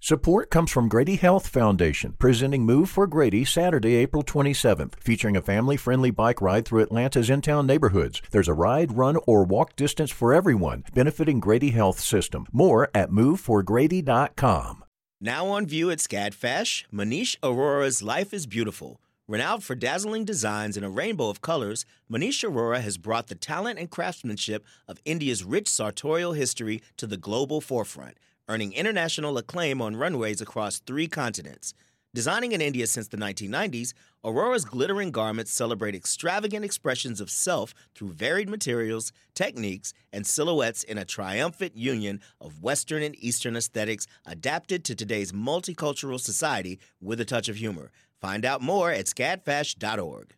Support comes from Grady Health Foundation, presenting Move for Grady Saturday, April 27th, featuring a family-friendly bike ride through Atlanta's in-town neighborhoods. There's a ride, run, or walk distance for everyone, benefiting Grady Health System. More at moveforgrady.com. Now on view at SCAD-FASH, Manish Arora's Life is Beautiful. Renowned for dazzling designs in a rainbow of colors, Manish Arora has brought the talent and craftsmanship of India's rich sartorial history to the global forefront, earning international acclaim on runways across 3 continents. Designing in India since the 1990s, Aurora's glittering garments celebrate extravagant expressions of self through varied materials, techniques, and silhouettes in a triumphant union of Western and Eastern aesthetics adapted to today's multicultural society with a touch of humor. Find out more at scadfash.org.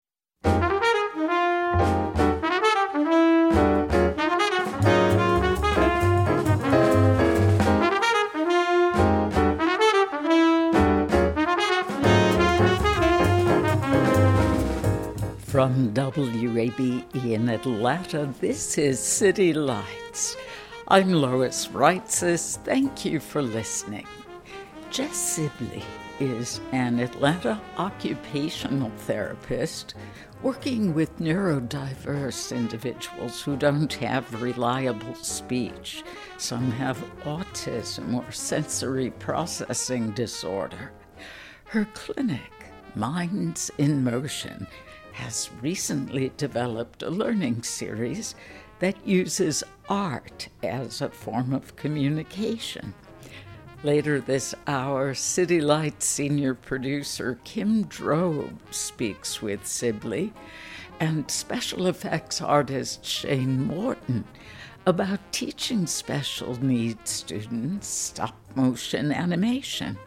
From WABE in Atlanta, this is City Lights. I'm Lois Reitzes. Thank you for listening. Jess Sibley is an Atlanta occupational therapist working with neurodiverse individuals who don't have reliable speech. Some have autism or sensory processing disorder. Her clinic, Minds in Motion, has recently developed a learning series that uses art as a form of communication. Later this hour, City Lights senior producer Kim Drobe speaks with Sibley and special effects artist Shane Morton about teaching special needs students stop-motion animation.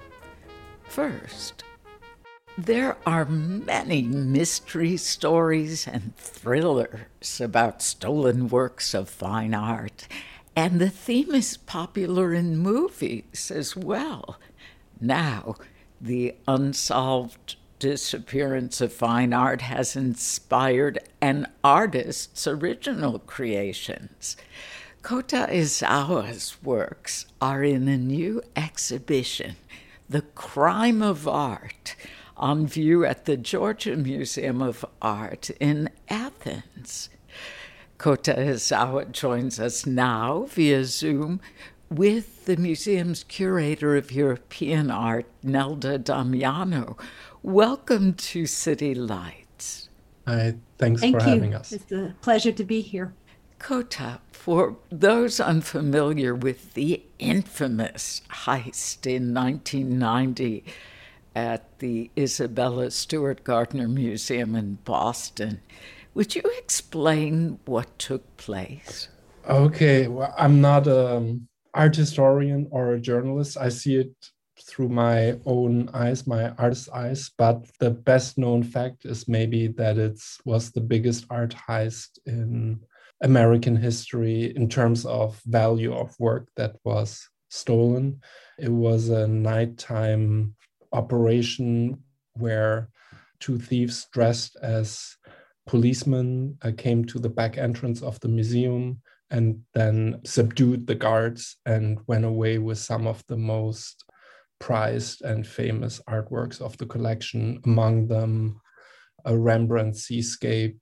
First, there are many mystery stories and thrillers about stolen works of fine art, and the theme is popular in movies as well. Now, the unsolved disappearance of fine art has inspired an artist's original creations. Kota Izawa's works are in a new exhibition, The Crime of Art, on view at the Georgia Museum of Art in Athens. Kota Izawa joins us now via Zoom with the museum's curator of European art, Nelda Damiano. Welcome to City Lights. Hi, thanks for having us. It's a pleasure to be here. Kota, for those unfamiliar with the infamous heist in 1990, at the Isabella Stewart Gardner Museum in Boston, would you explain what took place? Okay, well, I'm not an art historian or a journalist. I see it through my own eyes, my artist's eyes, but the best known fact is maybe that it was the biggest art heist in American history in terms of value of work that was stolen. It was a nighttime operation where 2 thieves dressed as policemen came to the back entrance of the museum and then subdued the guards and went away with some of the most prized and famous artworks of the collection, among them a Rembrandt seascape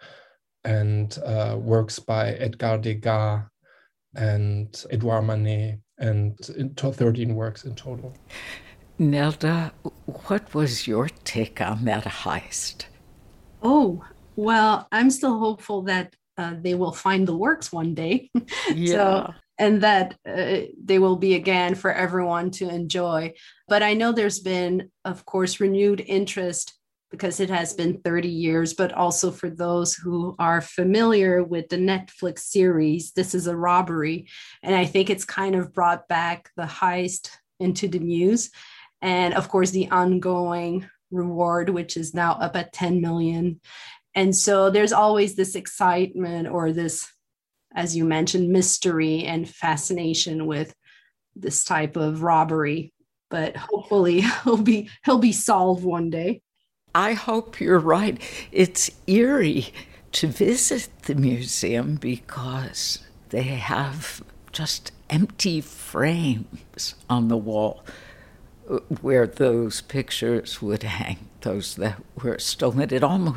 and works by Edgar Degas and Edouard Manet, and 13 works in total. Nelda, what was your take on that heist? Oh, well, I'm still hopeful that they will find the works one day. Yeah. And that they will be again for everyone to enjoy. But I know there's been, of course, renewed interest because it has been 30 years, but also for those who are familiar with the Netflix series, This Is a Robbery. And I think it's kind of brought back the heist into the news. And of course, the ongoing reward, which is now up at 10 million. And so there's always this excitement or this, as you mentioned, mystery and fascination with this type of robbery. But hopefully he'll be solved one day. I hope you're right. It's eerie to visit the museum because they have just empty frames on the wall where those pictures would hang, those that were stolen.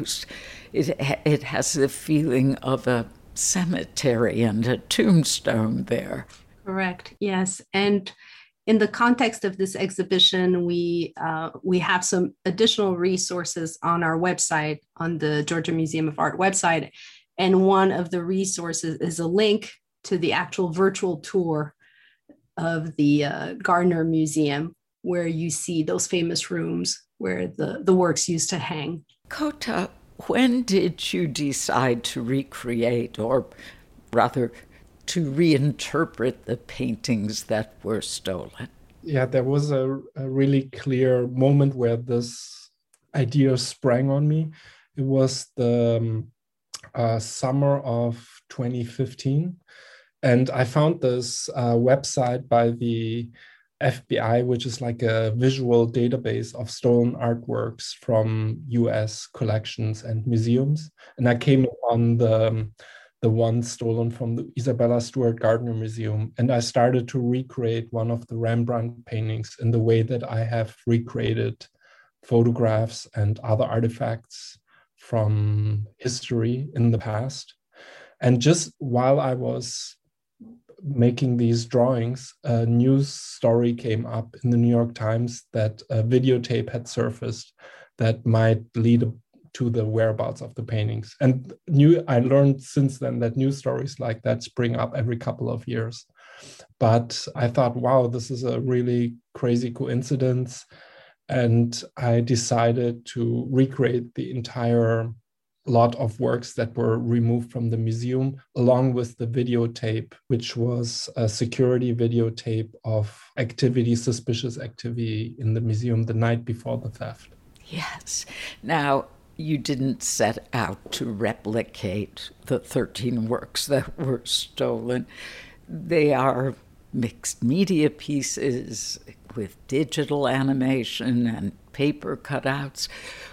It has the feeling of a cemetery and a tombstone there. Correct. Yes. And in the context of this exhibition, we have some additional resources on our website, on the Georgia Museum of Art website. And one of the resources is a link to the actual virtual tour of the Gardner Museum, where you see those famous rooms where the works used to hang. Kota, when did you decide to recreate, or rather to reinterpret the paintings that were stolen? Yeah, there was a really clear moment where this idea sprang on me. It was the summer of 2015. And I found this website by the FBI, which is like a visual database of stolen artworks from US collections and museums. And I came on the one stolen from the Isabella Stewart Gardner Museum. And I started to recreate one of the Rembrandt paintings in the way that I have recreated photographs and other artifacts from history in the past. And just while I was making these drawings, a news story came up in the New York Times that a videotape had surfaced that might lead to the whereabouts of the paintings. And I learned since then that news stories like that spring up every couple of years. But I thought, wow, this is a really crazy coincidence. And I decided to recreate the entire lot of works that were removed from the museum, along with the videotape, which was a security videotape of suspicious activity in the museum the night before the theft. Yes. Now, you didn't set out to replicate the 13 works that were stolen. They are mixed media pieces with digital animation and paper cutouts.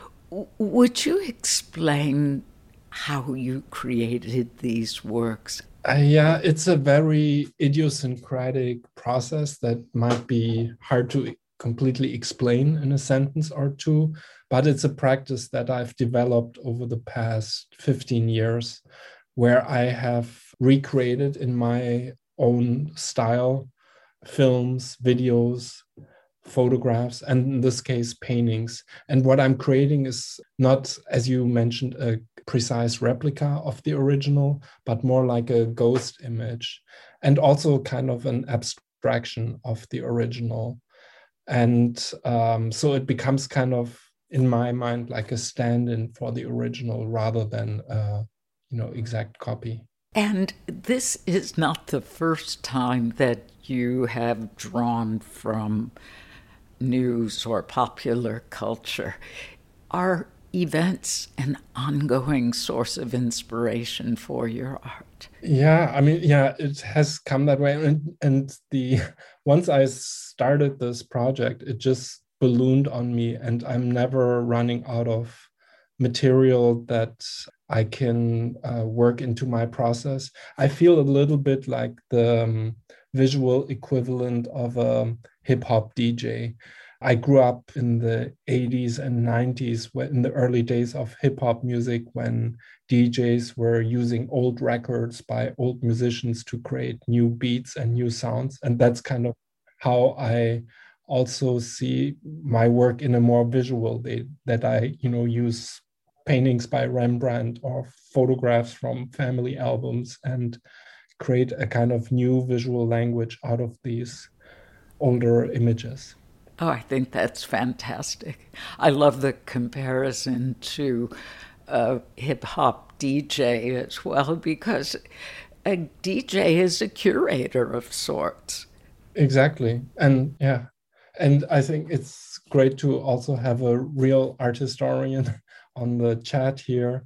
Would you explain how you created these works? Yeah, it's a very idiosyncratic process that might be hard to completely explain in a sentence or two, but it's a practice that I've developed over the past 15 years, where I have recreated in my own style films, videos, photographs, and in this case, paintings. And what I'm creating is not, as you mentioned, a precise replica of the original, but more like a ghost image, and also kind of an abstraction of the original. And so it becomes kind of, in my mind, like a stand-in for the original rather than exact copy. And this is not the first time that you have drawn from news or popular culture. Are events an ongoing source of inspiration for your art? Yeah, I mean, yeah, it has come that way. And once I started this project, it just ballooned on me, and I'm never running out of material that I can work into my process. I feel a little bit like the visual equivalent of a hip-hop DJ. I grew up in the 80s and 90s, in the early days of hip-hop music, when DJs were using old records by old musicians to create new beats and new sounds. And that's kind of how I also see my work in a more visual way, that I, use paintings by Rembrandt or photographs from family albums and create a kind of new visual language out of these older images. Oh, I think that's fantastic. I love the comparison to a hip-hop DJ as well, because a DJ is a curator of sorts. Exactly. And yeah, and I think it's great to also have a real art historian on the chat here.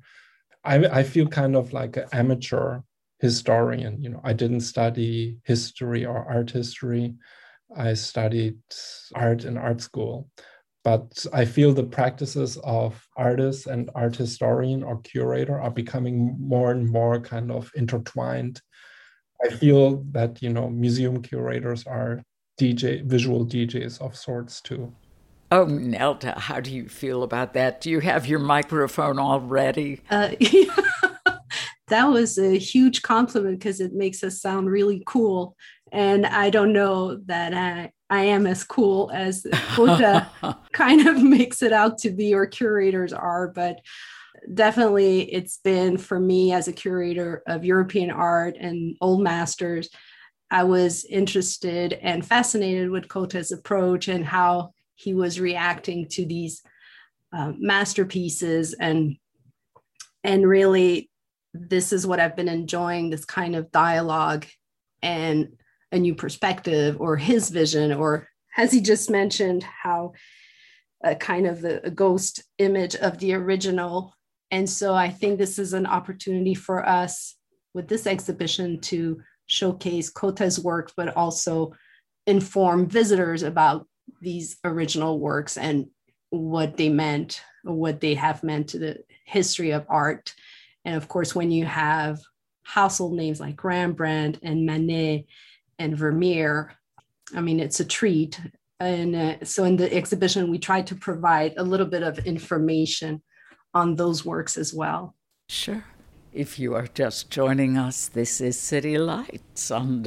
I feel kind of like an amateur historian. I didn't study history or art history. I studied art in art school, but I feel the practices of artist and art historian or curator are becoming more and more kind of intertwined. I feel that, museum curators are visual DJs of sorts too. Oh, Nelda, how do you feel about that? Do you have your microphone all ready? That was a huge compliment because it makes us sound really cool. And I don't know that I am as cool as Kota kind of makes it out to be, or curators are, but definitely it's been, for me as a curator of European art and old masters, I was interested and fascinated with Kota's approach and how he was reacting to these masterpieces. And really, this is what I've been enjoying, this kind of dialogue and a new perspective, or his vision, or as he just mentioned, how a kind of a ghost image of the original. And so I think this is an opportunity for us with this exhibition to showcase Kota's work, but also inform visitors about these original works and what they meant, or what they have meant to the history of art. And of course, when you have household names like Rembrandt and Manet and Vermeer, I mean, it's a treat. And so in the exhibition, we tried to provide a little bit of information on those works as well. Sure. If you are just joining us, this is City Lights on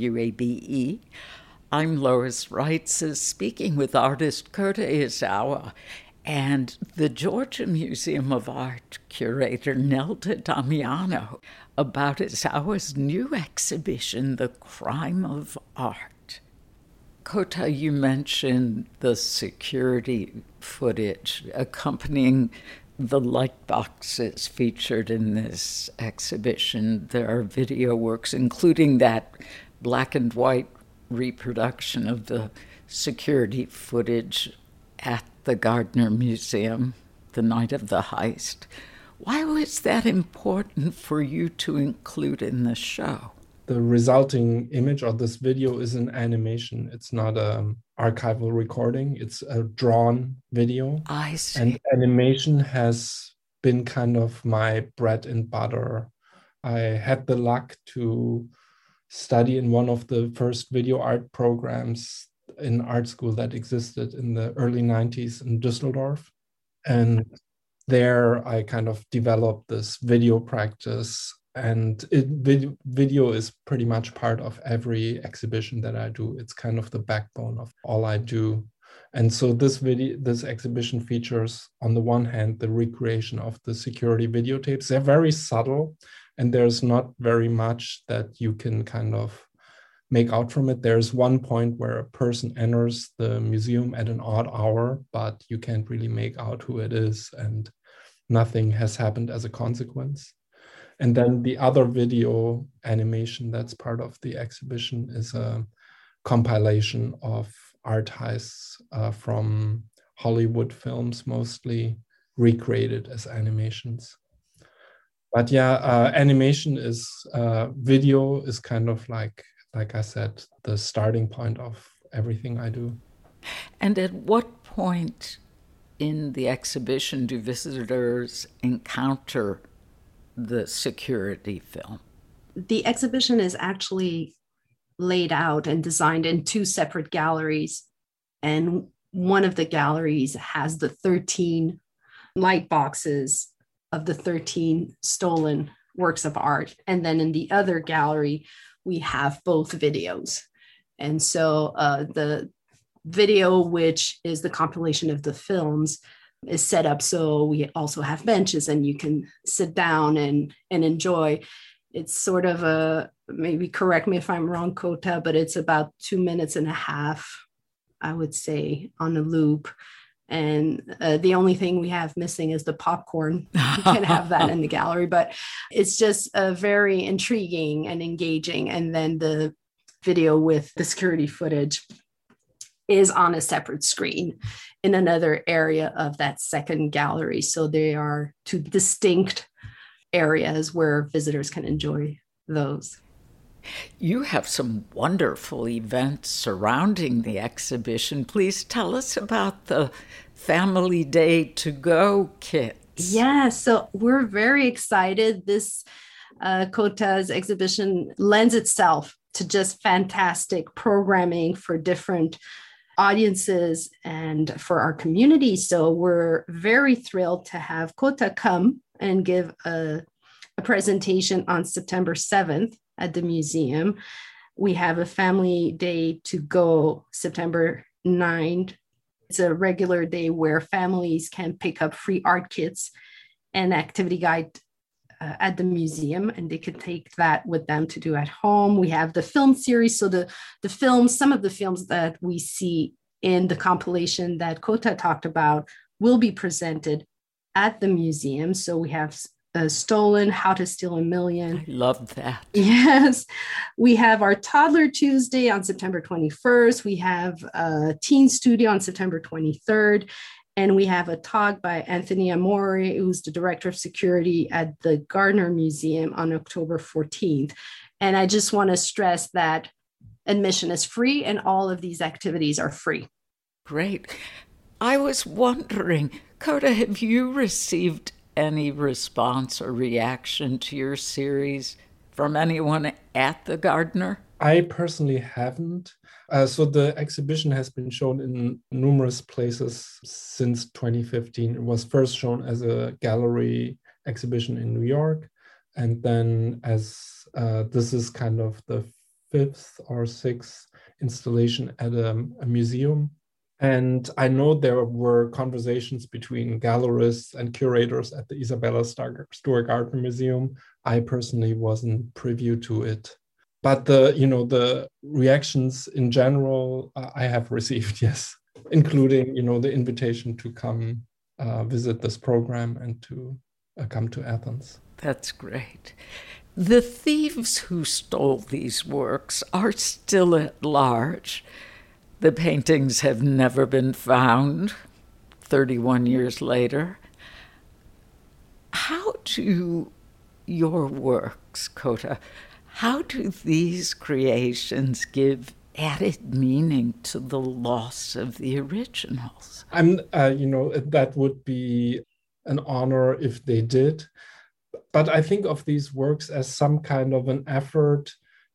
WABE. I'm Lois Reitzes, speaking with artist Kota Izawa and the Georgia Museum of Art curator Nelda Damiano about Izawa's new exhibition, The Crime of Art. Kota, you mentioned the security footage accompanying the light boxes featured in this exhibition. There are video works, including that black and white reproduction of the security footage at the Gardner Museum the night of the heist. Why was that important for you to include in the show? The resulting image of this video is an animation. It's not an archival recording. It's a drawn video. I see. And animation has been kind of my bread and butter. I had the luck to study in one of the first video art programs in art school that existed in the early 90s in Düsseldorf. And there I kind of developed this video practice. And video is pretty much part of every exhibition that I do. It's kind of the backbone of all I do. And so this exhibition features, on the one hand, the recreation of the security videotapes. They're very subtle, and there's not very much that you can kind of make out from it. There's one point where a person enters the museum at an odd hour, but you can't really make out who it is, and nothing has happened as a consequence. And then the other video animation that's part of the exhibition is a compilation of art heists from Hollywood films, mostly recreated as animations. But yeah, animation is, video is kind of like I said, the starting point of everything I do. And at what point in the exhibition do visitors encounter the security film? The exhibition is actually laid out and designed in two separate galleries. And one of the galleries has the 13 light boxes of the 13 stolen works of art. And then in the other gallery, we have both videos. And so the video, which is the compilation of the films, is set up so we also have benches and you can sit down and enjoy. It's sort of a, maybe correct me if I'm wrong, Kota, but it's about 2.5 minutes, I would say, on a loop. And the only thing we have missing is the popcorn. You can have that in the gallery, but it's just very intriguing and engaging. And then the video with the security footage is on a separate screen in another area of that second gallery. So they are two distinct areas where visitors can enjoy those. You have some wonderful events surrounding the exhibition. Please tell us about the Family Day to Go kits. Yeah, so we're very excited. This Kota's exhibition lends itself to just fantastic programming for different audiences and for our community. So we're very thrilled to have Kota come and give a presentation on September 7th at the museum. We have a family day to go September 9th. It's a regular day where families can pick up free art kits and activity guide at the museum, and they could take that with them to do at home. We have the film series. So the films, some of the films that we see in the compilation that Kota talked about will be presented at the museum. So we have Stolen, How to Steal a Million. I love that. Yes. We have our Toddler Tuesday on September 21st. We have a Teen Studio on September 23rd. And we have a talk by Anthony Amore, who's the director of security at the Gardner Museum, on October 14th. And I just want to stress that admission is free and all of these activities are free. Great. I was wondering, Kota, have you received any response or reaction to your series from anyone at the Gardner? I personally haven't. So the exhibition has been shown in numerous places since 2015. It was first shown as a gallery exhibition in New York. And then as this is kind of the 5th or 6th installation at a museum. And I know there were conversations between gallerists and curators at the Isabella Stewart Gardner Museum. I personally wasn't privy to it. But the reactions in general, I have received, yes, including, the invitation to come visit this program and to come to Athens. That's great. The thieves who stole these works are still at large. The paintings have never been found 31 years later. How do your works, Kota, how do these creations give added meaning to the loss of the originals? That would be an honor if they did. But I think of these works as some kind of an effort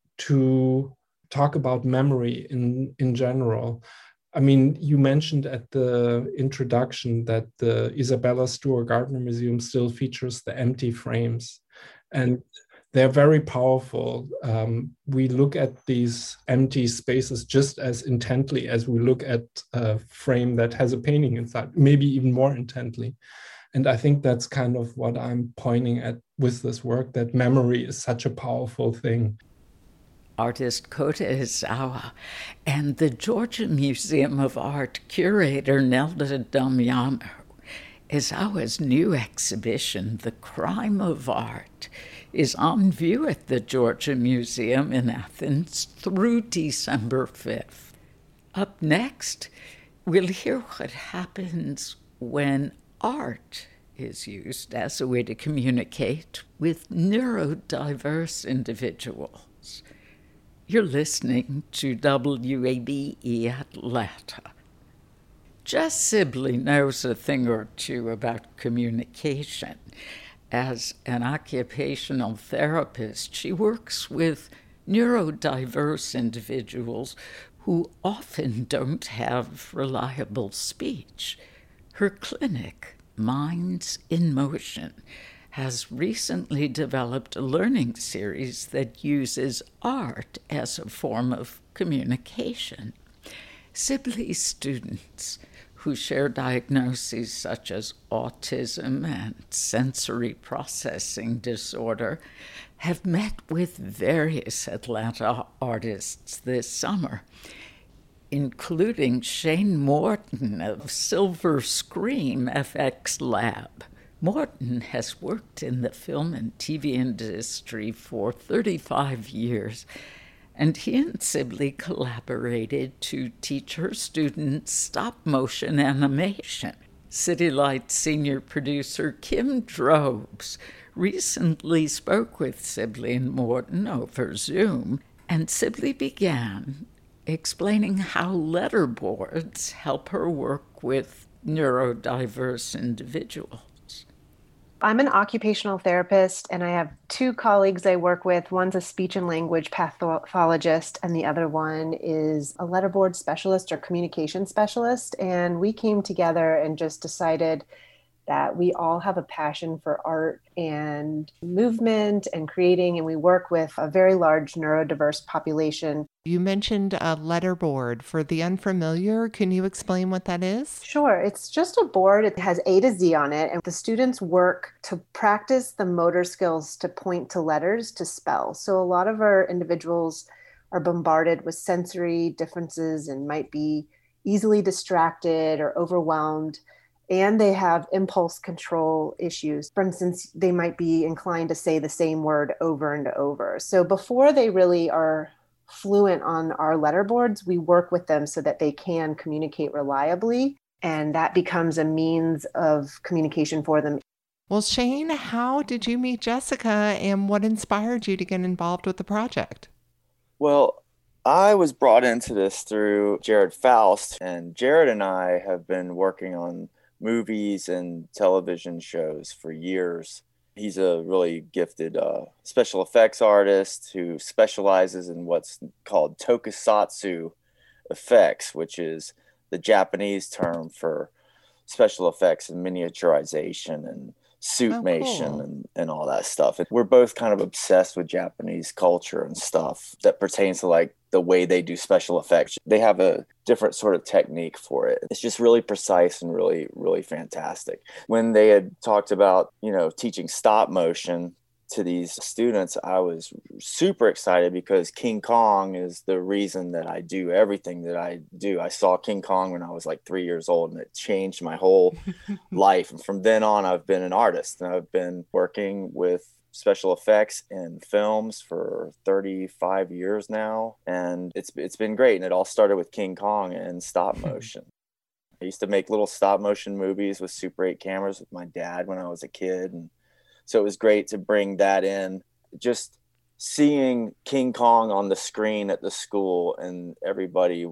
to talk about memory in general. I mean, you mentioned at the introduction that the Isabella Stewart Gardner Museum still features the empty frames. And they're very powerful. We look at these empty spaces just as intently as we look at a frame that has a painting inside, maybe even more intently. And I think that's kind of what I'm pointing at with this work, that memory is such a powerful thing. Artist Kota Izawa and the Georgia Museum of Art curator Nelda Damiano. Izawa's new exhibition, The Crime of Art, is on view at the Georgia Museum in Athens through December 5th. Up next, we'll hear what happens when art is used as a way to communicate with neurodiverse individuals. You're listening to WABE Atlanta. Jess Sibley knows a thing or two about communication. As an occupational therapist, she works with neurodiverse individuals who often don't have reliable speech. Her clinic, Minds in Motion, has recently developed a learning series that uses art as a form of communication. Sibley's students, who share diagnoses such as autism and sensory processing disorder, have met with various Atlanta artists this summer, including Shane Morton of Silver Scream FX Lab. Morton has worked in the film and TV industry for 35 years, and he and Sibley collaborated to teach her students stop-motion animation. City Lights senior producer Kim Drobes recently spoke with Sibley and Morton over Zoom, and Sibley began explaining how letterboards help her work with neurodiverse individuals. I'm an occupational therapist, and I have two colleagues I work with. One's a speech and language pathologist, and the other one is a letterboard specialist or communication specialist. And we came together and just decided that we all have a passion for art and movement and creating, and we work with a very large neurodiverse population. You mentioned a letterboard. For the unfamiliar, can you explain what that is? Sure. It's just a board. It has A to Z on it, and the students work to practice the motor skills to point to letters to spell. So a lot of our individuals are bombarded with sensory differences and might be easily distracted or overwhelmed. And they have impulse control issues. For instance, they might be inclined to say the same word over and over. So before they really are fluent on our letterboards, we work with them so that they can communicate reliably. And that becomes a means of communication for them. Well, Shane, how did you meet Jessica and what inspired you to get involved with the project? Well, I was brought into this through Jared Faust, and Jared and I have been working on movies and television shows for years. He's a really gifted special effects artist who specializes in what's called tokusatsu effects, which is the Japanese term for special effects and miniaturization and suitmation and all that stuff. And we're both kind of obsessed with Japanese culture and stuff that pertains to like the way they do special effects. They have a different sort of technique for it. It's just really precise and really, really fantastic. When they had talked about, teaching stop motion to these students, I was super excited because King Kong is the reason that I do everything that I do. I saw King Kong when I was like 3 years old, and it changed my whole life. And from then on, I've been an artist, and I've been working with special effects in films for 35 years now. And it's been great. And it all started with King Kong and stop motion. I used to make little stop motion movies with Super 8 cameras with my dad when I was a kid. And so it was great to bring that in. Just seeing King Kong on the screen at the school and everybody,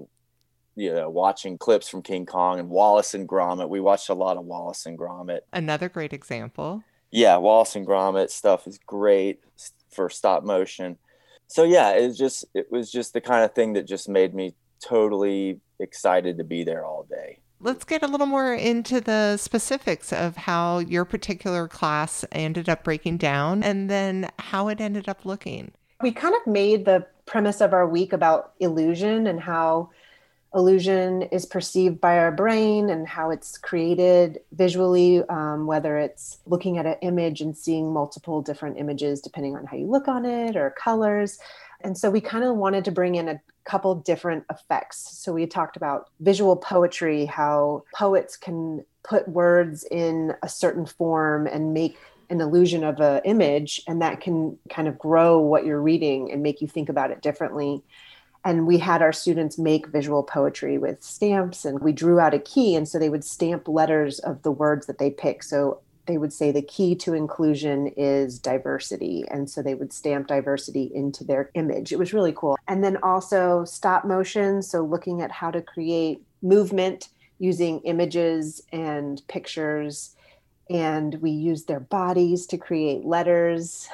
watching clips from King Kong and Wallace and Gromit. We watched a lot of Wallace and Gromit. Another great example. Yeah, Wallace and Gromit stuff is great for stop motion. So yeah, it was just the kind of thing that just made me totally excited to be there all day. Let's get a little more into the specifics of how your particular class ended up breaking down and then how it ended up looking. We kind of made the premise of our week about illusion and how illusion is perceived by our brain and how it's created visually, whether it's looking at an image and seeing multiple different images depending on how you look on it or colors. And so we kind of wanted to bring in a couple different effects. So we talked about visual poetry, how poets can put words in a certain form and make an illusion of an image, and that can kind of grow what you're reading and make you think about it differently. And we had our students make visual poetry with stamps, and we drew out a key. And so they would stamp letters of the words that they pick. So they would say the key to inclusion is diversity. And so they would stamp diversity into their image. It was really cool. And then also stop motion. So looking at how to create movement using images and pictures. And we used their bodies to create letters,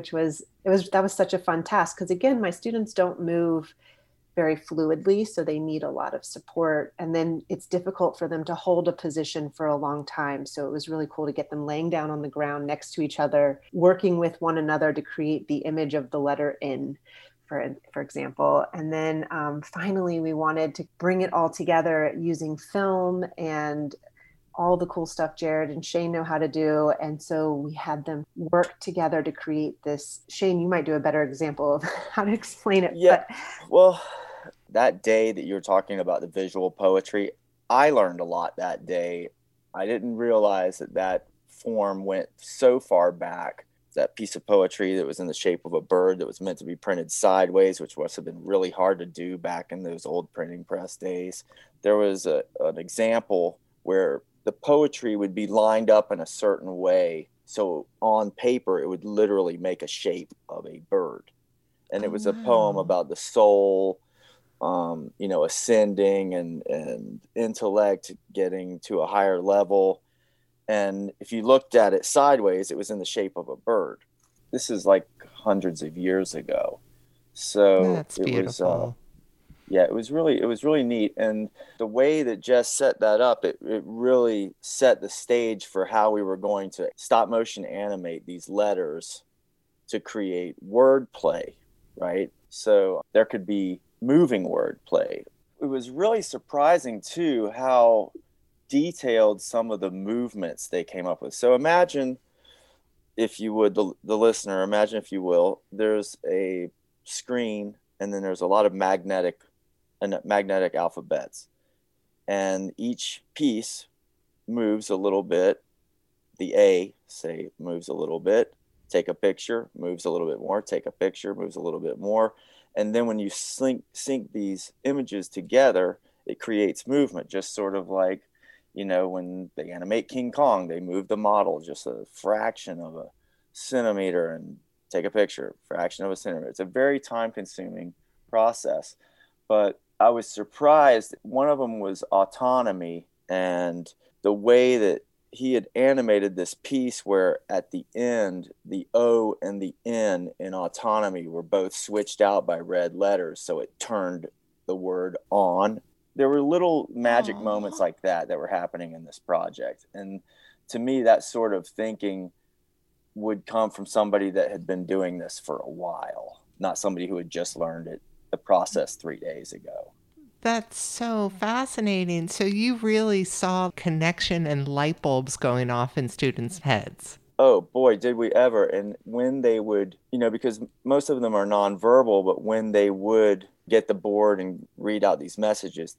that was such a fun task. Because again, my students don't move very fluidly, so they need a lot of support. And then it's difficult for them to hold a position for a long time. So it was really cool to get them laying down on the ground next to each other, working with one another to create the image of the letter N, for example. And then finally, we wanted to bring it all together using film and all the cool stuff Jared and Shane know how to do. And so we had them work together to create this. Shane, you might do a better example of how to explain it. Yeah. Well, that day that you were talking about the visual poetry, I learned a lot that day. I didn't realize that form went so far back. That piece of poetry that was in the shape of a bird that was meant to be printed sideways, which must have been really hard to do back in those old printing press days. There was an example where the poetry would be lined up in a certain way. So on paper, it would literally make a shape of a bird. And it was a poem about the soul, ascending and intellect getting to a higher level. And if you looked at it sideways, it was in the shape of a bird. This is like hundreds of years ago. So That's it beautiful. it was really neat. And the way that Jess set that up, it really set the stage for how we were going to stop motion animate these letters to create wordplay, right? So there could be moving wordplay. It was really surprising too how detailed some of the movements they came up with. So imagine, if you would, the listener, imagine if you will, there's a screen and then there's a lot of magnetic alphabets, and each piece moves a little bit. The A, say, moves a little bit, take a picture, moves a little bit more, take a picture, moves a little bit more. And then when you sync these images together, it creates movement, just sort of like, you know, when they animate King Kong, they move the model just a fraction of a centimeter and take a picture, fraction of a centimeter. It's a very time-consuming process. But I was surprised. One of them was autonomy, and the way that he had animated this piece where at the end, the O and the N in autonomy were both switched out by red letters. So it turned the word on. There were little magic moments like that were happening in this project. And to me, that sort of thinking would come from somebody that had been doing this for a while, not somebody who had just learned the process 3 days ago. That's so fascinating. So you really saw connection and light bulbs going off in students' heads. Oh boy, did we ever. And when they would, you know, because most of them are nonverbal, but when they would get the board and read out these messages,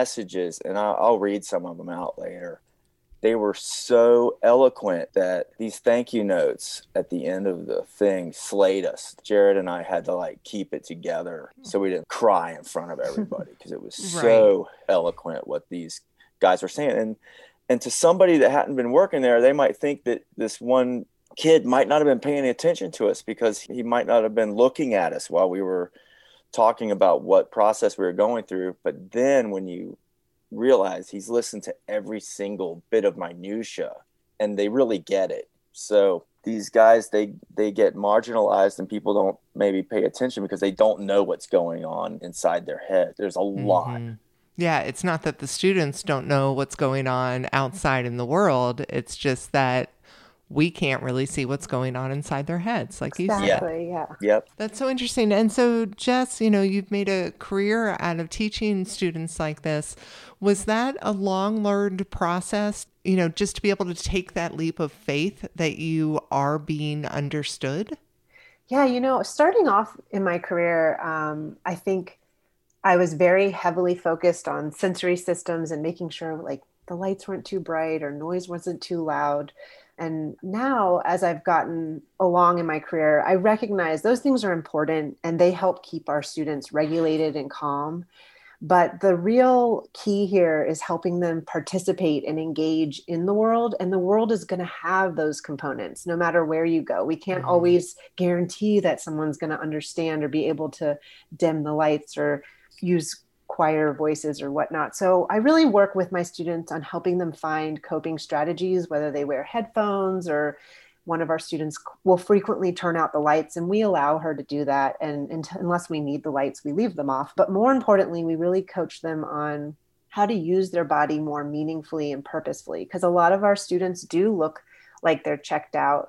and I'll read some of them out later, they were so eloquent that these thank you notes at the end of the thing slayed us. Jared and I had to like keep it together so we didn't cry in front of everybody, because it was so eloquent what these guys were saying. And to somebody that hadn't been working there, they might think that this one kid might not have been paying attention to us because he might not have been looking at us while we were talking about what process we were going through. But then when you realize he's listened to every single bit of minutia, and they really get it. So these guys, they get marginalized, and people don't maybe pay attention because they don't know what's going on inside their head. There's a lot. Yeah, it's not that the students don't know what's going on outside in the world. It's just that we can't really see what's going on inside their heads, like you said. Exactly, yeah. Yep. That's so interesting. And so, Jess, you know, you've made a career out of teaching students like this. Was that a long-learned process, you know, just to be able to take that leap of faith that you are being understood? Yeah, you know, starting off in my career, I think I was very heavily focused on sensory systems and making sure like the lights weren't too bright or noise wasn't too loud. And now, as I've gotten along in my career, I recognize those things are important and they help keep our students regulated and calm. But the real key here is helping them participate and engage in the world. And the world is going to have those components no matter where you go. We can't always guarantee that someone's going to understand or be able to dim the lights or use choir voices or whatnot. So I really work with my students on helping them find coping strategies, whether they wear headphones or one of our students will frequently turn out the lights, and we allow her to do that. And unless we need the lights, we leave them off. But more importantly, we really coach them on how to use their body more meaningfully and purposefully, because a lot of our students do look like they're checked out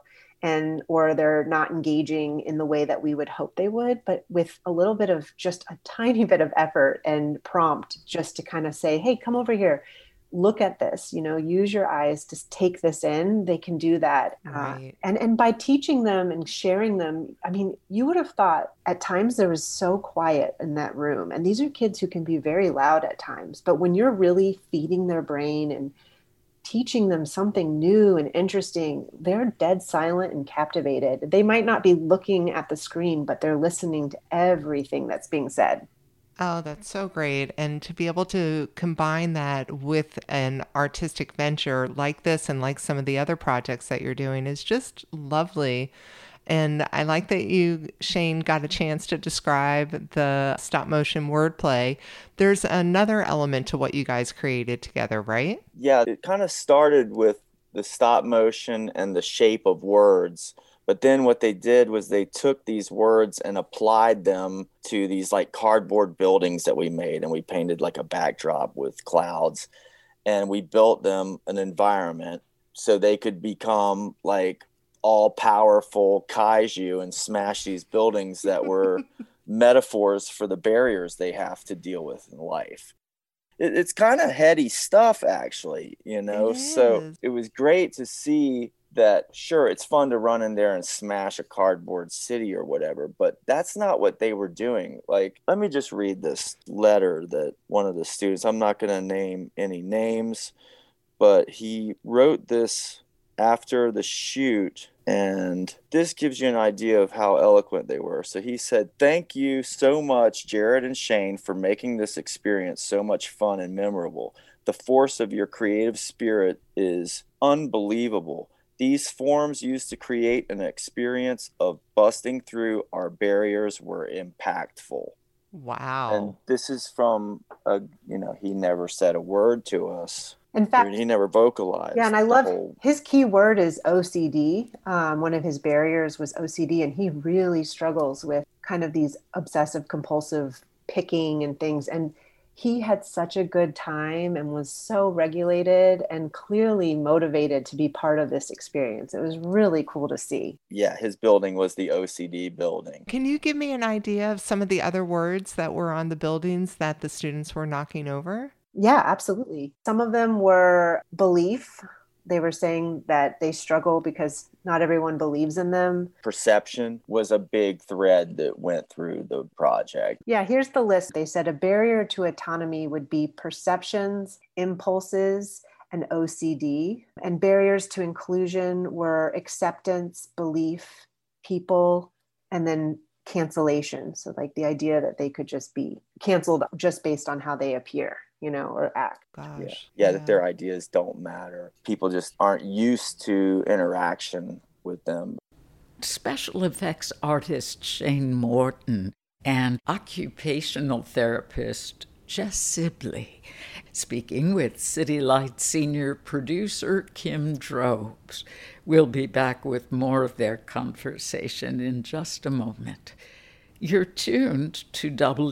or they're not engaging in the way that we would hope they would, but with a little bit of just a tiny bit of effort and prompt just to kind of say, hey, come over here, look at this, you know, use your eyes to take this in. They can do that. Right. And by teaching them and sharing them, I mean, you would have thought at times there was so quiet in that room. And these are kids who can be very loud at times, but when you're really feeding their brain and teaching them something new and interesting, they're dead silent and captivated. They might not be looking at the screen, but they're listening to everything that's being said. Oh, that's so great. And to be able to combine that with an artistic venture like this and like some of the other projects that you're doing is just lovely. And I like that you, Shane, got a chance to describe the stop motion wordplay. There's another element to what you guys created together, right? Yeah, it kind of started with the stop motion and the shape of words. But then what they did was they took these words and applied them to these like cardboard buildings that we made, and we painted like a backdrop with clouds, and we built them an environment so they could become like all powerful kaiju and smash these buildings that were metaphors for the barriers they have to deal with in life. It's kind of heady stuff, actually, you know? So it was great to see that, sure, it's fun to run in there and smash a cardboard city or whatever, but that's not what they were doing. Like, let me just read this letter that one of the students, I'm not going to name any names, but he wrote this after the shoot, and this gives you an idea of how eloquent they were. So he said, "Thank you so much, Jared and Shane, for making this experience so much fun and memorable. The force of your creative spirit is unbelievable. These forms used to create an experience of busting through our barriers were impactful." Wow. And this is from, he never said a word to us. In fact, he never vocalized. Yeah, and I love his key word is OCD. One of his barriers was OCD, and he really struggles with kind of these obsessive compulsive picking and things. And he had such a good time and was so regulated and clearly motivated to be part of this experience. It was really cool to see. Yeah, his building was the OCD building. Can you give me an idea of some of the other words that were on the buildings that the students were knocking over? Yeah, absolutely. Some of them were belief. They were saying that they struggle because not everyone believes in them. Perception was a big thread that went through the project. Yeah, here's the list. They said a barrier to autonomy would be perceptions, impulses, and OCD. And barriers to inclusion were acceptance, belief, people, and then cancellation. So like the idea that they could just be canceled just based on how they appear, or act. Gosh. Yeah, that their ideas don't matter. People just aren't used to interaction with them. Special effects artist Shane Morton and occupational therapist Jess Sibley, speaking with City Lights senior producer Kim Drobes. We'll be back with more of their conversation in just a moment. You're tuned to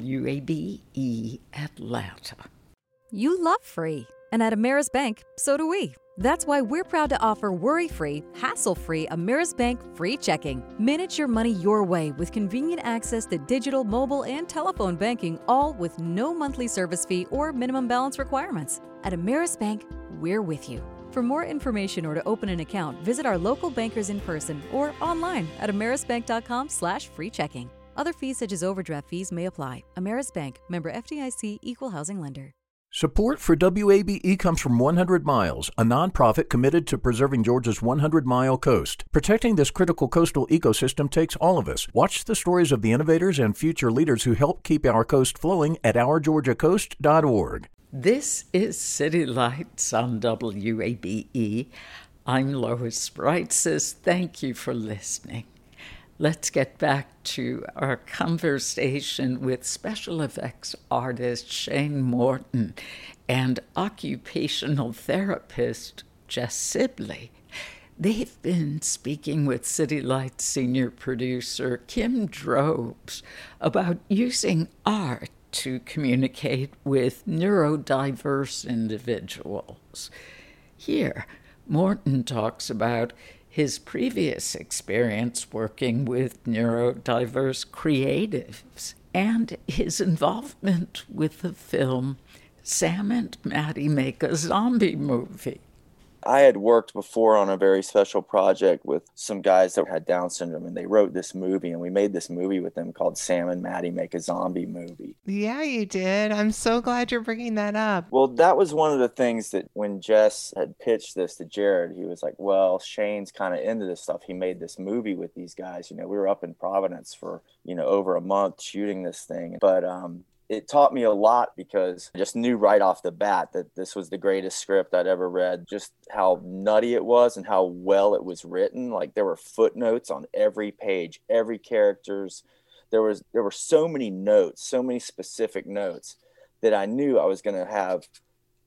WABE Atlanta. You love free, and at Ameris Bank, so do we. That's why we're proud to offer worry-free, hassle-free Ameris Bank free checking. Manage your money your way with convenient access to digital, mobile, and telephone banking, all with no monthly service fee or minimum balance requirements. At Ameris Bank, we're with you. For more information or to open an account, visit our local bankers in person or online at amerisbank.com/free checking. Other fees such as overdraft fees may apply. Ameris Bank, member FDIC, equal housing lender. Support for WABE comes from 100 Miles, a nonprofit committed to preserving Georgia's 100-mile coast. Protecting this critical coastal ecosystem takes all of us. Watch the stories of the innovators and future leaders who help keep our coast flowing at ourgeorgiacoast.org. This is City Lights on WABE. I'm Lois Reitzes. Thank you for listening. Let's get back to our conversation with special effects artist Shane Morton and occupational therapist Jess Sibley. They've been speaking with City Lights senior producer Kim Drobes about using art to communicate with neurodiverse individuals. Here, Morton talks about his previous experience working with neurodiverse creatives and his involvement with the film Sam and Maddie Make a Zombie Movie. I had worked before on a very special project with some guys that had Down syndrome, and they wrote this movie, and we made this movie with them called Sam and Maddie Make a Zombie Movie. Yeah, you did. I'm so glad you're bringing that up. Well, that was one of the things that when Jess had pitched this to Jared, he was like, well, Shane's kind of into this stuff. He made this movie with these guys. We were up in Providence for, over a month shooting this thing. But it taught me a lot because I just knew right off the bat that this was the greatest script I'd ever read, just how nutty it was and how well it was written. Like there were footnotes on every page, every character's. There were so many notes, so many specific notes that I knew I was going to have,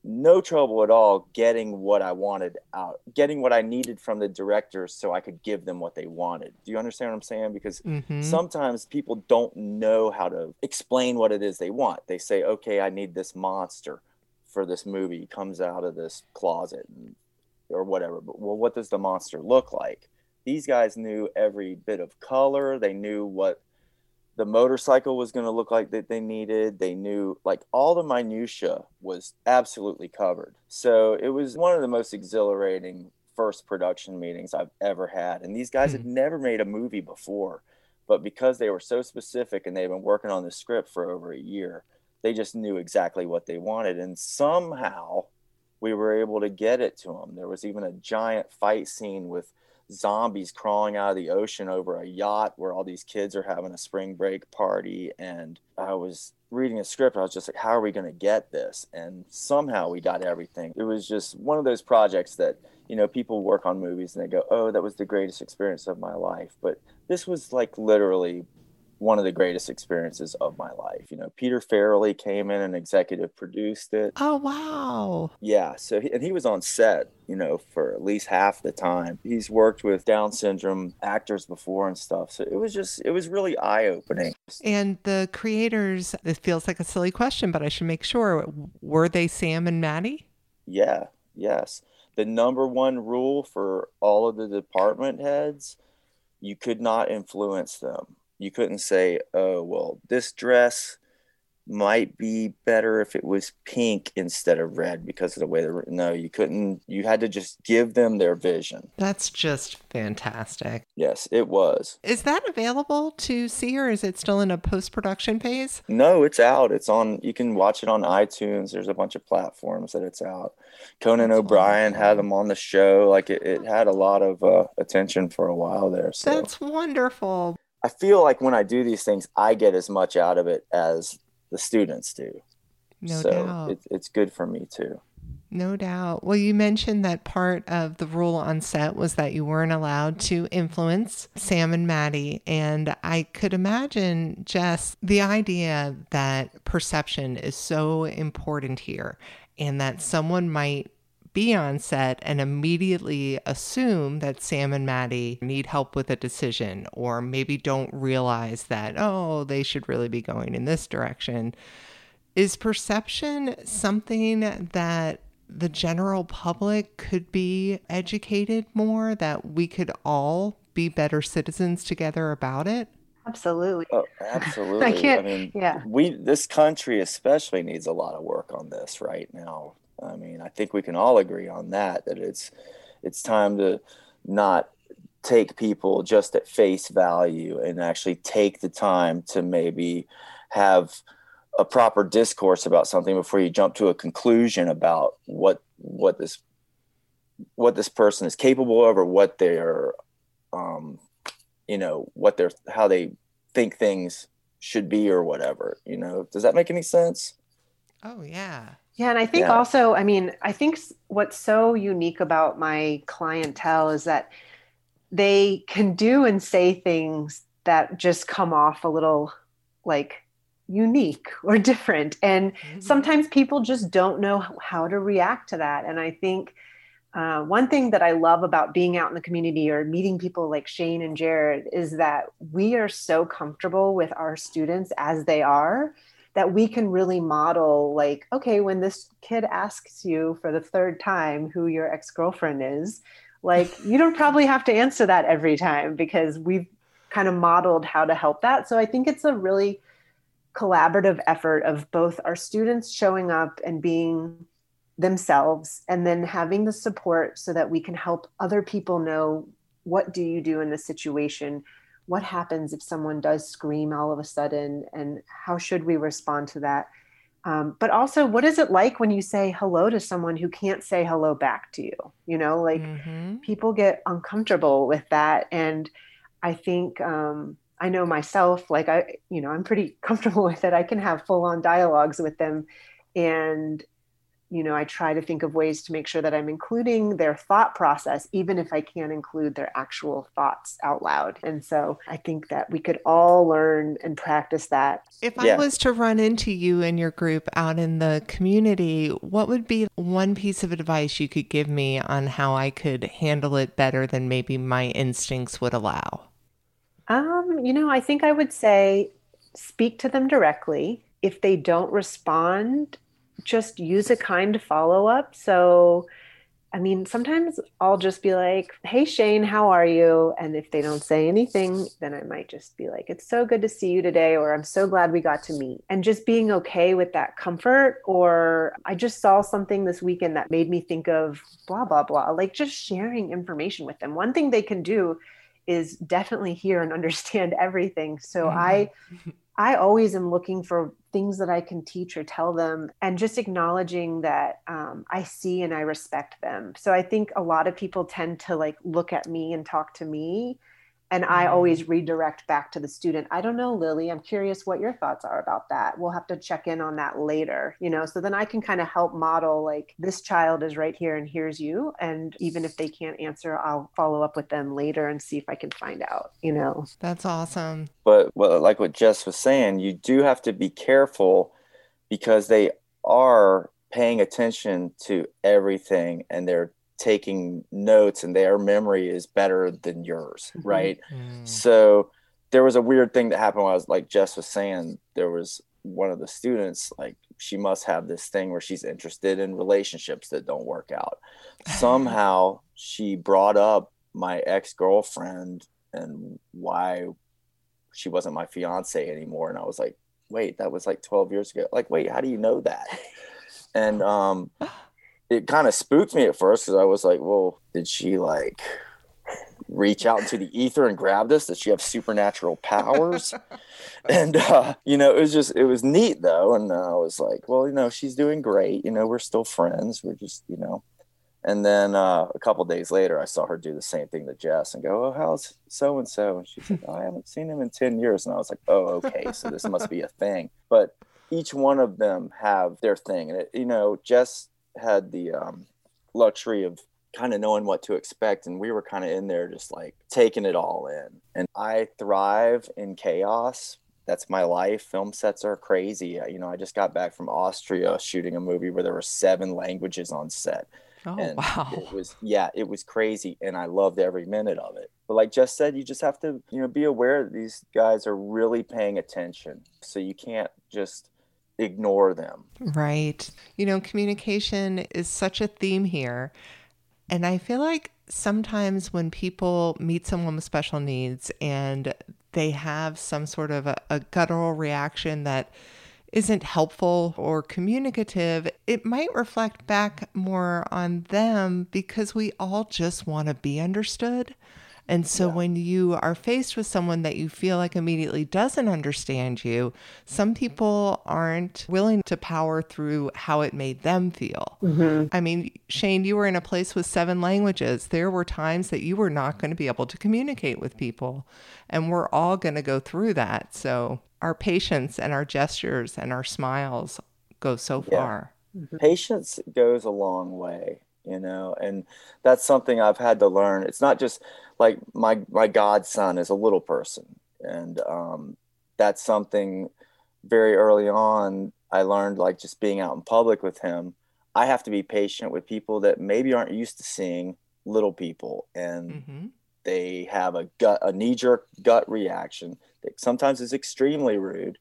no trouble at all getting what I wanted out, getting what I needed from the directors so I could give them what they wanted. Do you understand what I'm saying? Because sometimes people don't know how to explain what it is they want. They say, okay, I need this monster for this movie. He comes out of this closet or whatever. But, well, what does the monster look like? These guys knew every bit of color. They knew what the motorcycle was going to look like that they needed. They knew, like, all the minutia was absolutely covered. So it was one of the most exhilarating first production meetings I've ever had. And these guys had never made a movie before, but because they were so specific and they've been working on the script for over a year, they just knew exactly what they wanted. And somehow we were able to get it to them. There was even a giant fight scene with zombies crawling out of the ocean over a yacht where all these kids are having a spring break party. And I was reading a script. I was just like, how are we going to get this? And somehow we got everything. It was just one of those projects that, you know, people work on movies and they go, oh, that was the greatest experience of my life. But this was like literally one of the greatest experiences of my life. You know, Peter Farrelly came in and executive produced it. Oh, wow. Yeah. So, he was on set, you know, for at least half the time. He's worked with Down syndrome actors before and stuff. So it was really eye-opening. And the creators, it feels like a silly question, but I should make sure, were they Sam and Maddie? Yeah. Yes. The number one rule for all of the department heads, you could not influence them. You couldn't say, oh, well, this dress might be better if it was pink instead of red because of the way they're written. No, you couldn't. You had to just give them their vision. That's just fantastic. Yes, it was. Is that available to see, or is it still in a post-production phase? No, it's out. It's on. You can watch it on iTunes. There's a bunch of platforms that it's out. Conan O'Brien had them on the show. Like it had a lot of attention for a while there. So. That's wonderful. I feel like when I do these things, I get as much out of it as the students do. No doubt. It's good for me too. No doubt. Well, you mentioned that part of the rule on set was that you weren't allowed to influence Sam and Maddie. And I could imagine, Jess, the idea that perception is so important here and that someone might be on set and immediately assume that Sam and Maddie need help with a decision, or maybe don't realize that, oh, they should really be going in this direction. Is perception something that the general public could be educated more, that we could all be better citizens together about it? Absolutely. Oh, absolutely. I mean, this country especially needs a lot of work on this right now. I mean, I think we can all agree on that it's time to not take people just at face value and actually take the time to maybe have a proper discourse about something before you jump to a conclusion about what this person is capable of, or what they're, how they think things should be or whatever, you know. Does that make any sense? Oh, yeah. Yeah. And I think also, I mean, I think what's so unique about my clientele is that they can do and say things that just come off a little like unique or different. And sometimes people just don't know how to react to that. And I think one thing that I love about being out in the community or meeting people like Shane and Jared is that we are so comfortable with our students as they are, that we can really model, like, okay, when this kid asks you for the third time who your ex-girlfriend is, like, you don't probably have to answer that every time, because we've kind of modeled how to help that. So I think it's a really collaborative effort of both our students showing up and being themselves, and then having the support so that we can help other people know, what do you do in this situation? What happens if someone does scream all of a sudden, and how should we respond to that? But also, what is it like when you say hello to someone who can't say hello back to you? You know, like people get uncomfortable with that. And I think, I know myself, like I'm pretty comfortable with it. I can have full on dialogues with them. And I try to think of ways to make sure that I'm including their thought process, even if I can't include their actual thoughts out loud. And so I think that we could all learn and practice that. If I was to run into you and your group out in the community, what would be one piece of advice you could give me on how I could handle it better than maybe my instincts would allow? I think I would say speak to them directly. If they don't respond, just use a kind follow-up. So, sometimes I'll just be like, hey, Shane, how are you? And if they don't say anything, then I might just be like, it's so good to see you today, or I'm so glad we got to meet. And just being okay with that comfort, or I just saw something this weekend that made me think of blah, blah, blah, like just sharing information with them. One thing they can do is definitely hear and understand everything. So I always am looking for things that I can teach or tell them, and just acknowledging that I see and I respect them. So I think a lot of people tend to like look at me and talk to me, and I always redirect back to the student. I don't know, Lily, I'm curious what your thoughts are about that. We'll have to check in on that later, so then I can kind of help model like, this child is right here and here's you. And even if they can't answer, I'll follow up with them later and see if I can find out, That's awesome. But like what Jess was saying, you do have to be careful because they are paying attention to everything and they're taking notes, and their memory is better than yours, right? So there was a weird thing that happened when I was, like Jess was saying, there was one of the students, like, she must have this thing where she's interested in relationships that don't work out. Somehow she brought up my ex-girlfriend and why she wasn't my fiance anymore. And I was like, wait, that was like 12 years ago. Like, wait, how do you know that? And it kind of spooked me at first, because I was like, well, did she like reach out into the ether and grab this? Does she have supernatural powers? And, it was neat though. And I was like, well, she's doing great. We're still friends. We're just, And then a couple of days later, I saw her do the same thing to Jess and go, oh, how's so-and-so? And she's like, oh, I haven't seen him in 10 years. And I was like, oh, okay. So this must be a thing. But each one of them have their thing. And, Jess had the luxury of kind of knowing what to expect, and we were kind of in there just like taking it all in. And I thrive in chaos. That's my life. Film sets are crazy. I just got back from Austria shooting a movie where there were 7 languages on set. Oh, and wow. It was crazy, and I loved every minute of it. But like Jess said, you just have to be aware that these guys are really paying attention, so you can't just ignore them. Right. Communication is such a theme here. And I feel like sometimes when people meet someone with special needs and they have some sort of a guttural reaction that isn't helpful or communicative, it might reflect back more on them, because we all just want to be understood. And so when you are faced with someone that you feel like immediately doesn't understand you, some people aren't willing to power through how it made them feel. I mean, Shane, you were in a place with 7 languages. There were times that you were not going to be able to communicate with people. And we're all going to go through that. So our patience and our gestures and our smiles go so far. Patience goes a long way. And that's something I've had to learn. It's not just like my godson is a little person. And that's something very early on I learned, like just being out in public with him. I have to be patient with people that maybe aren't used to seeing little people, and they have a knee-jerk gut reaction that sometimes is extremely rude.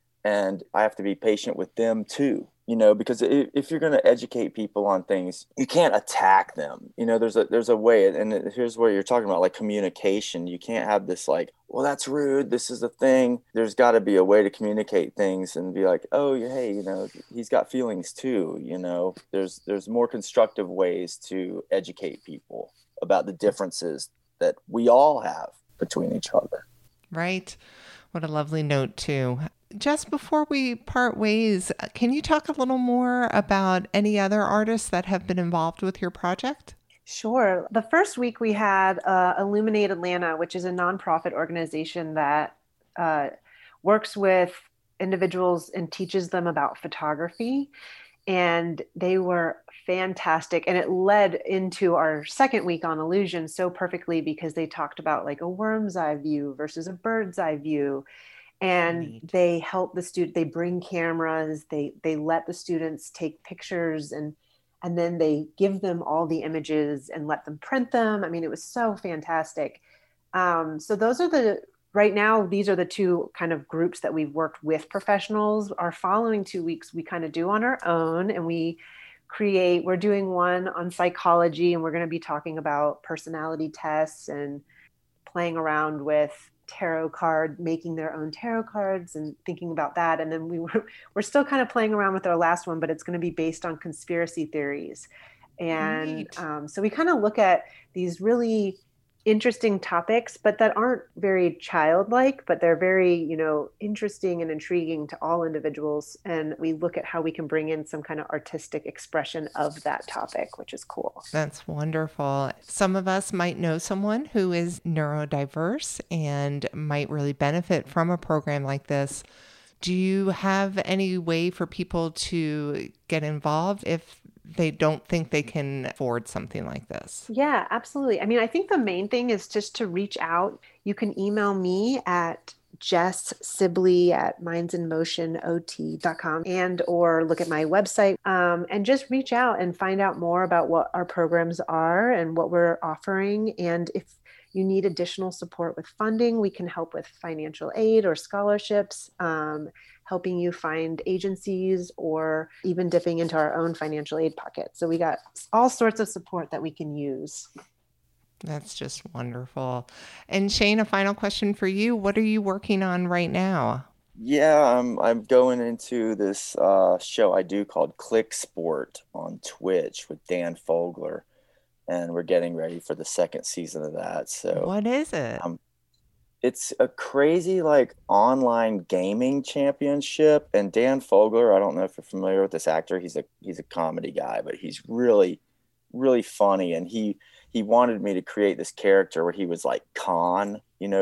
And I have to be patient with them too. Because if you're going to educate people on things, you can't attack them. There's a way, and here's what you're talking about, like communication. You can't have this like, well, that's rude. This is the thing. There's got to be a way to communicate things and be like, oh, hey, he's got feelings too. There's more constructive ways to educate people about the differences that we all have between each other. Right. What a lovely note too. Just before we part ways, can you talk a little more about any other artists that have been involved with your project? Sure. The first week we had Illuminate Atlanta, which is a nonprofit organization that works with individuals and teaches them about photography. And they were fantastic. And it led into our second week on illusion so perfectly, because they talked about like a worm's eye view versus a bird's eye view. And they help the student, they bring cameras, they let the students take pictures, and then they give them all the images and let them print them. I mean, it was so fantastic. So those are right now, these are the two kind of groups that we've worked with professionals. Our following 2 weeks, we kind of do on our own, and we're doing one on psychology, and we're going to be talking about personality tests and playing around with making their own tarot cards and thinking about that. And then we're still kind of playing around with our last one, but it's going to be based on conspiracy theories. And so we kind of look at these really interesting topics, but that aren't very childlike, but they're very, interesting and intriguing to all individuals. And we look at how we can bring in some kind of artistic expression of that topic, which is cool. That's wonderful. Some of us might know someone who is neurodiverse and might really benefit from a program like this. Do you have any way for people to get involved if they don't think they can afford something like this? Yeah, absolutely. I mean, I think the main thing is just to reach out. You can email me at Jess Sibley at mindsinmotionot.com or look at my website and just reach out and find out more about what our programs are and what we're offering. And if you need additional support with funding, we can help with financial aid or scholarships, helping you find agencies, or even dipping into our own financial aid pocket. So we got all sorts of support that we can use. That's just wonderful. And Shane, a final question for you. What are you working on right now? Yeah, I'm going into this show I do called Click Sport on Twitch with Dan Fogler, and we're getting ready for the second season of that. So what is it? It's a crazy online gaming championship, and Dan Fogler, I don't know if you're familiar with this actor. He's a comedy guy, but he's really, really funny. And he wanted me to create this character where he was like Khan,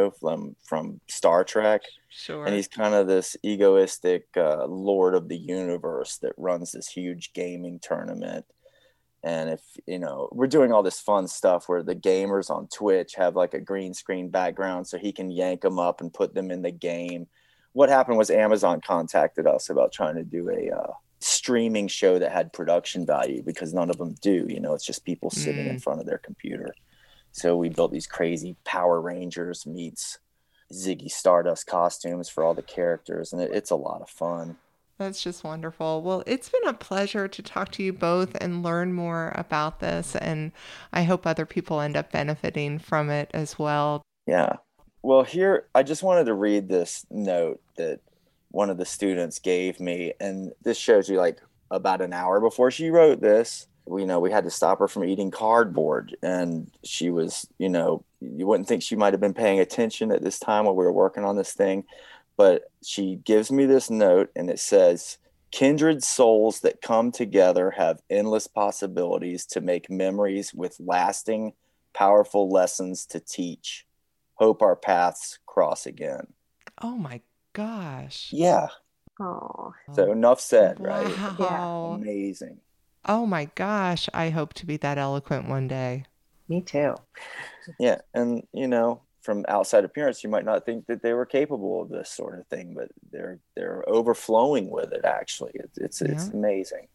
from Star Trek. Sure. And he's kind of this egoistic lord of the universe that runs this huge gaming tournament. And if, we're doing all this fun stuff where the gamers on Twitch have like a green screen background so he can yank them up and put them in the game. What happened was Amazon contacted us about trying to do a streaming show that had production value, because none of them do. It's just people sitting in front of their computer. So we built these crazy Power Rangers meets Ziggy Stardust costumes for all the characters. And it's a lot of fun. That's just wonderful. Well, it's been a pleasure to talk to you both and learn more about this. And I hope other people end up benefiting from it as well. Yeah. Well, here, I just wanted to read this note that one of the students gave me. And this shows you about an hour before she wrote this, we had to stop her from eating cardboard. And she was, you wouldn't think she might have been paying attention at this time while we were working on this thing. But she gives me this note, and it says, "Kindred souls that come together have endless possibilities to make memories with lasting, powerful lessons to teach. Hope our paths cross again." Oh my gosh. Yeah. Oh. So enough said, wow. right? Yeah. Amazing. Oh my gosh. I hope to be that eloquent one day. Me too. Yeah. And, from outside appearance, you might not think that they were capable of this sort of thing, but they're overflowing with it. Actually, it's amazing.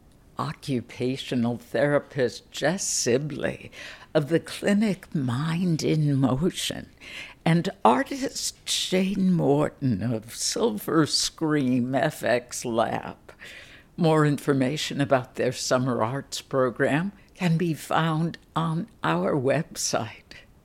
Occupational therapist Jess Sibley of the clinic Mind in Motion, and artist Shane Morton of Silver Scream FX Lab. More information about their summer arts program can be found on our website,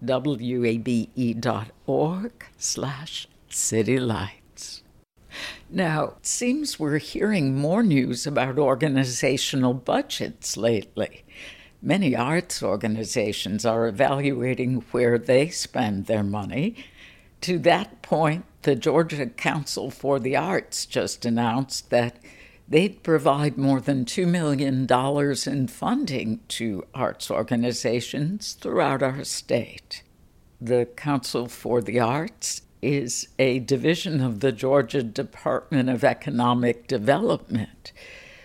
wabe.org/citylights. Now, it seems we're hearing more news about organizational budgets lately. Many arts organizations are evaluating where they spend their money. To that point, the Georgia Council for the Arts just announced that they'd provide more than $2 million in funding to arts organizations throughout our state. The Council for the Arts is a division of the Georgia Department of Economic Development,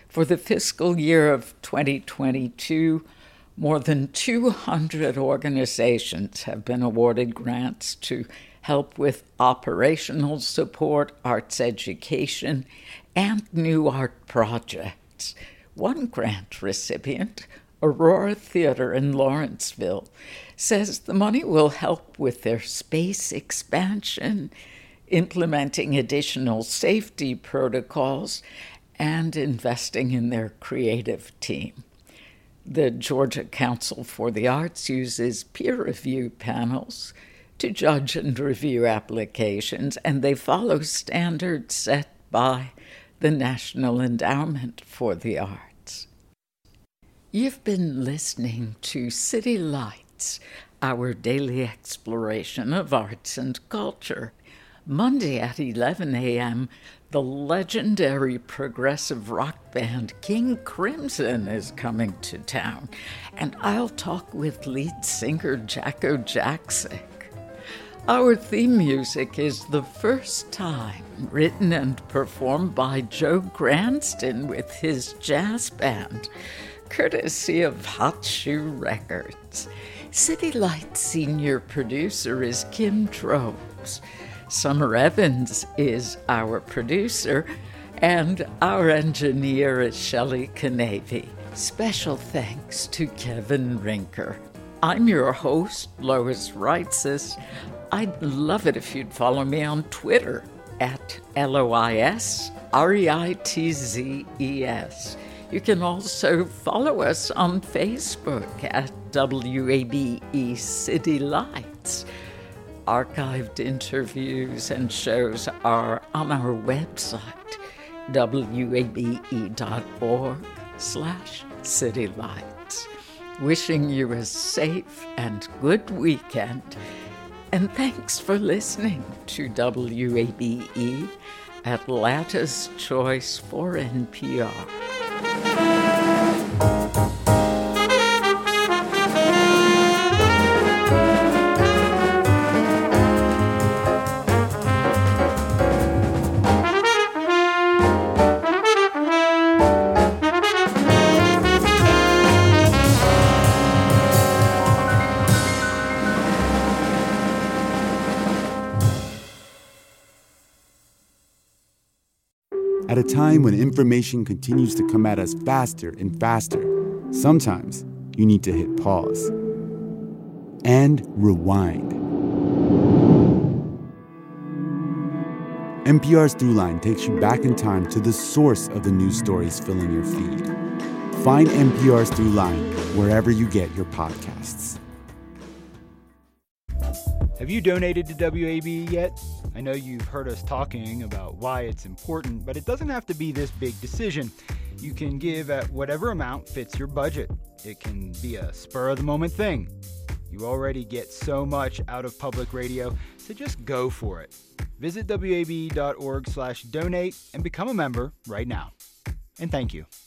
For the fiscal year of 2022, more than 200 organizations have been awarded grants to help with operational support, arts education, and new art projects. One grant recipient, Aurora Theater in Lawrenceville, says the money will help with their space expansion, implementing additional safety protocols, and investing in their creative team. The Georgia Council for the Arts uses peer review panels to judge and review applications, and they follow standards set by the National Endowment for the Arts. You've been listening to City Lights, our daily exploration of arts and culture. Monday at 11 a.m., the legendary progressive rock band King Crimson is coming to town, and I'll talk with lead singer Jacko Jaksic. Our theme music is The First Time, written and performed by Joe Granston with his jazz band, courtesy of Hot Shoe Records. City Lights senior producer is Kim Trobes. Summer Evans is our producer, and our engineer is Shelley Canavy. Special thanks to Kevin Rinker. I'm your host, Lois Reitzes. I'd love it if you'd follow me on Twitter at LOISREITZES. You can also follow us on Facebook at WABE City Lights. Archived interviews and shows are on our website, wabe.org/citylights. Wishing you a safe and good weekend. And thanks for listening to WABE, Atlanta's Choice for NPR. At a time when information continues to come at us faster and faster, sometimes you need to hit pause and rewind. NPR's Throughline takes you back in time to the source of the news stories filling your feed. Find NPR's Throughline wherever you get your podcasts. Have you donated to WABE yet? I know you've heard us talking about why it's important, but it doesn't have to be this big decision. You can give at whatever amount fits your budget. It can be a spur-of-the-moment thing. You already get so much out of public radio, so just go for it. Visit wabe.org/donate and become a member right now. And thank you.